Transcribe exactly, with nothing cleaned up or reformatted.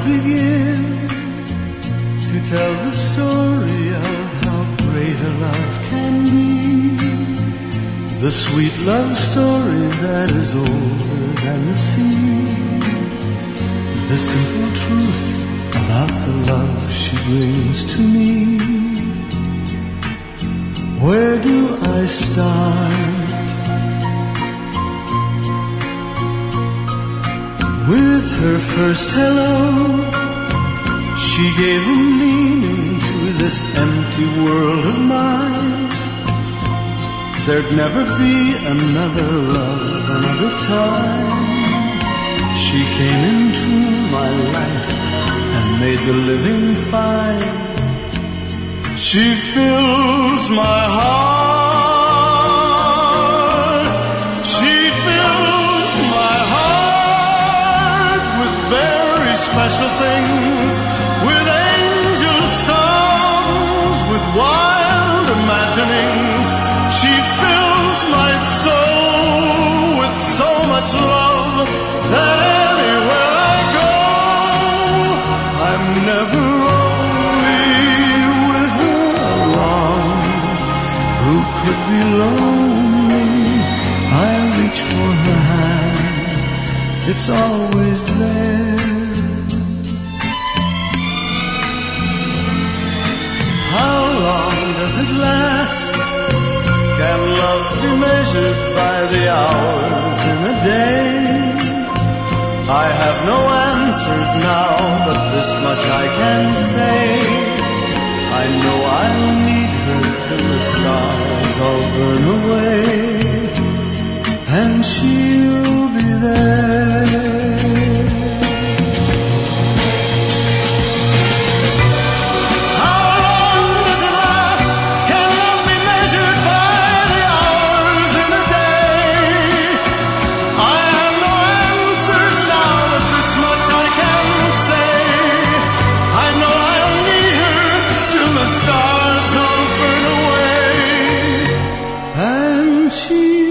begin to tell the story of how great a love can be, the sweet love story that is older than the sea, the simple truth about the love she brings to me. Where do I start? With her first hello, she gave a meaning to this empty world of mine. There'd never be another love, another time. She came into my life and made the living fine. She fills my heart. She fills my heart with very special things, with angel songs, with wild imaginings. She fills my soul with so much love that anywhere I go, I'm never lonely with her along. Who could be lonely? I reach for her hand, it's always there. How long does it last? Can love be measured by the hours in a day? I have no answers now, but this much I can say. I know I'll need her till the stars all burn away, and she'll be there. Stars all burn away, and she